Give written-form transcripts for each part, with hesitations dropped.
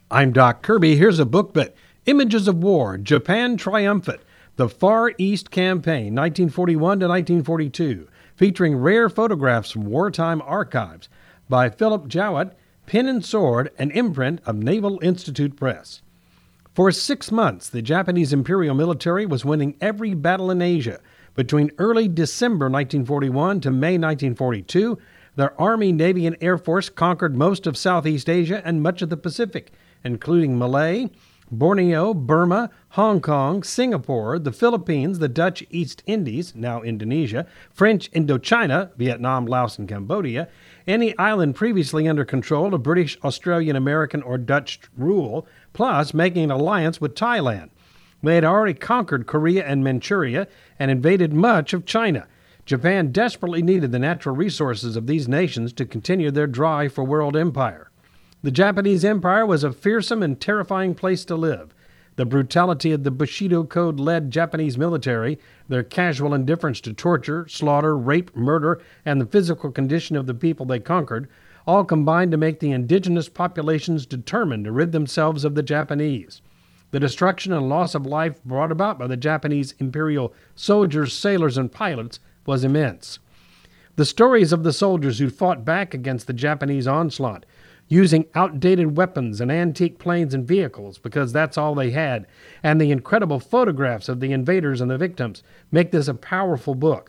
I'm Doc Kirby. Here's a book bit. Images of War, Japan Triumphant, The Far East Campaign, 1941 to 1942, featuring rare photographs from wartime archives by Philip Jowett, Pen and Sword, an imprint of Naval Institute Press. For 6 months, the Japanese Imperial military was winning every battle in Asia. Between early December 1941 to May 1942, their Army, Navy, and Air Force conquered most of Southeast Asia and much of the Pacific, including Malay, Borneo, Burma, Hong Kong, Singapore, the Philippines, the Dutch East Indies, now Indonesia, French Indochina, Vietnam, Laos, and Cambodia, any island previously under control of British, Australian, American, or Dutch rule, plus making an alliance with Thailand. They had already conquered Korea and Manchuria and invaded much of China. Japan desperately needed the natural resources of these nations to continue their drive for world empire. The Japanese Empire was a fearsome and terrifying place to live. The brutality of the Bushido Code-led Japanese military, their casual indifference to torture, slaughter, rape, murder, and the physical condition of the people they conquered, all combined to make the indigenous populations determined to rid themselves of the Japanese. The destruction and loss of life brought about by the Japanese imperial soldiers, sailors, and pilots was immense. The stories of the soldiers who fought back against the Japanese onslaught, using outdated weapons and antique planes and vehicles because that's all they had, and the incredible photographs of the invaders and the victims make this a powerful book.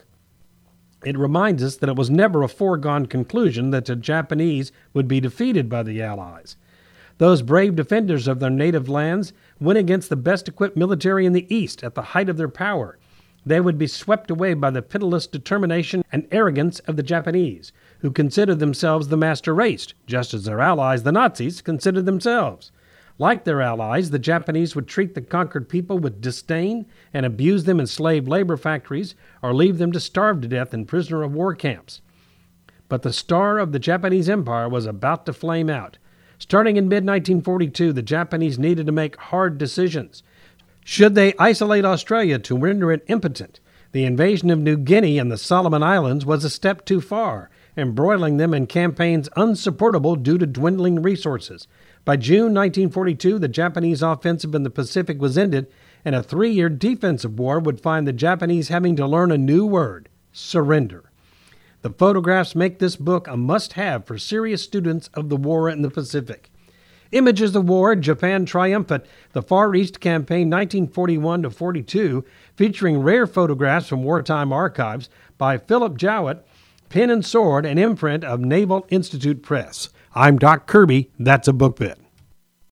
It reminds us that it was never a foregone conclusion that the Japanese would be defeated by the Allies. Those brave defenders of their native lands went against the best-equipped military in the East at the height of their power. They would be swept away by the pitiless determination and arrogance of the Japanese, who considered themselves the master race, just as their allies, the Nazis, considered themselves. Like their allies, the Japanese would treat the conquered people with disdain and abuse them in slave labor factories or leave them to starve to death in prisoner of war camps. But the star of the Japanese Empire was about to flame out. Starting in mid-1942, the Japanese needed to make hard decisions. Should they isolate Australia to render it impotent? The invasion of New Guinea and the Solomon Islands was a step too far, embroiling them in campaigns unsupportable due to dwindling resources. By June 1942, the Japanese offensive in the Pacific was ended, and a 3-year defensive war would find the Japanese having to learn a new word: surrender. The photographs make this book a must-have for serious students of the war in the Pacific. Images of War, Japan Triumphant, The Far East Campaign 1941 to 42, featuring rare photographs from wartime archives by Philip Jowett, Pen and Sword, an imprint of Naval Institute Press. I'm Doc Kirby. That's a book bit.